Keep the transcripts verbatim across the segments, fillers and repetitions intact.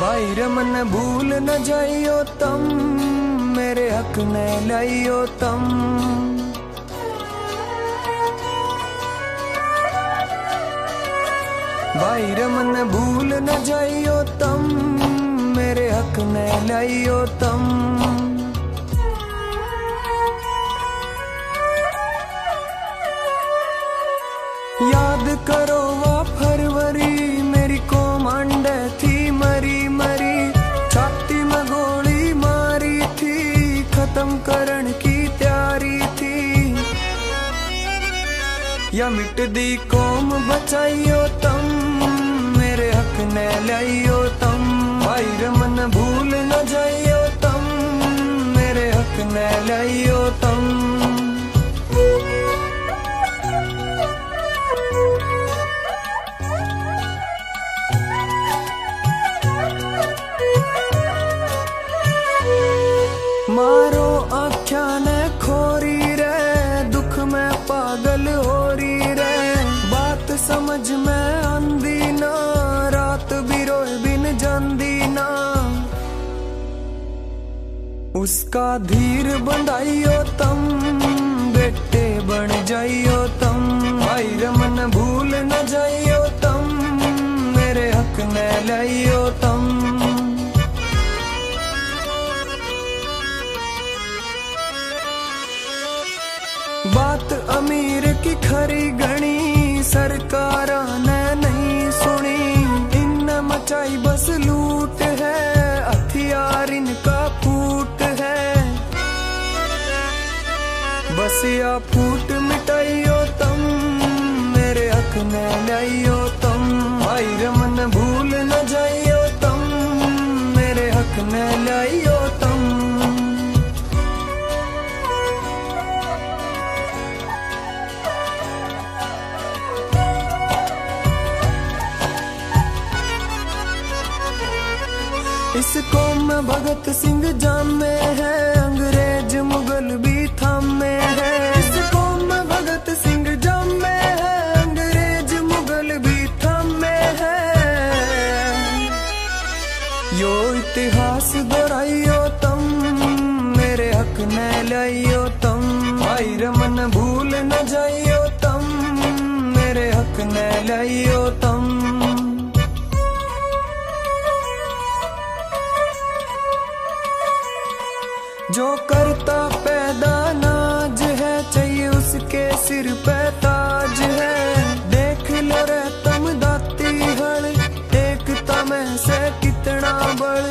भाई रमन भूल न जाइयो तम, मेरे हक न लाइयो तम। भाई रमन भूल न जाइयो तम, मेरे हक न लाइयो तम। याद करो वो फरवरी, मेरी कोमांड थी मरी मरी, छाती में गोली मारी थी, खत्म करने की तैयारी थी। या मिट दी कौम बचाइयो तम, मेरे हक न लाइयो तम। भाई रमन भूल न जाइयो तम, मेरे हक न लाइयो तम। मारो आख्या ने खोरी रे, दुख में पागल हो रही रे। बात समझ में आंदी ना, रात भी रोए बिन जांदी ना। उसका धीर बंधाइयो तम, बेटे बन जाइयो तम। भाई रमन भूल न जाइयो तम, मेरे हक न लाइयो तम। बात अमीर की खरी गणी, सरकार ने नहीं सुनी। इन मचाई बस लूट है, हथियार इनका फूट है। बस या फूट मिटाइयो तम, मेरे हक न लाइयो तम। भाई रमन भूल न जाइयो तम, मेरे हक न लाइयो तम। इस कौम में भगत सिंह जामे है, अंग्रेज मुगल भी थामे है। इस कौम में भगत सिंह जामे है, अंग्रेज मुगल भी थामे है। यो इतिहास दोहराइयो तम, मेरे हक न लाइयो तम। भाई रमन भूल न जाइयो तम, मेरे हक न लाइयो तम। जो करता पैदा नाज है, चाहिए उसके सिर पे ताज है। देख लो रे तुम दाती हल, एकता में से कितना बल।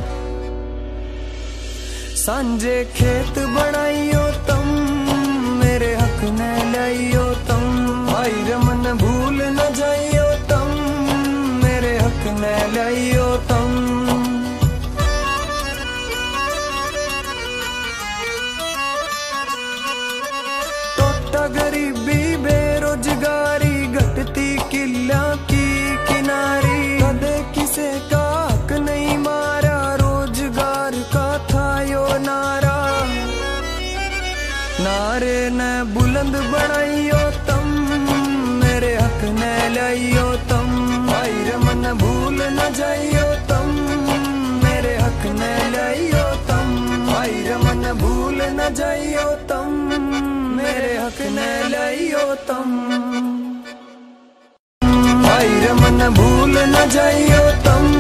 सांझे खेत बनाइयो तम, मेरे हक न लाइयो तम। भाई रमन भूल न जाइयो तम, मेरे हक न लाइयो तम। गरीबी बेरोजगारी, घटती किला की किनारी। कदे किसे का हक नहीं मारा, रोजगार का था यो नारा। नारे न बुलंद बनाइयो तम, मेरे हक न लाइयो तम। भाई रमन भूल न जाइयो तम, मेरे हक न लाइयो तम। भाई रमन भूल न जाइयो तम, मेरे हक न लाइयो तम। भाई रमन भूल न जाइयो तम,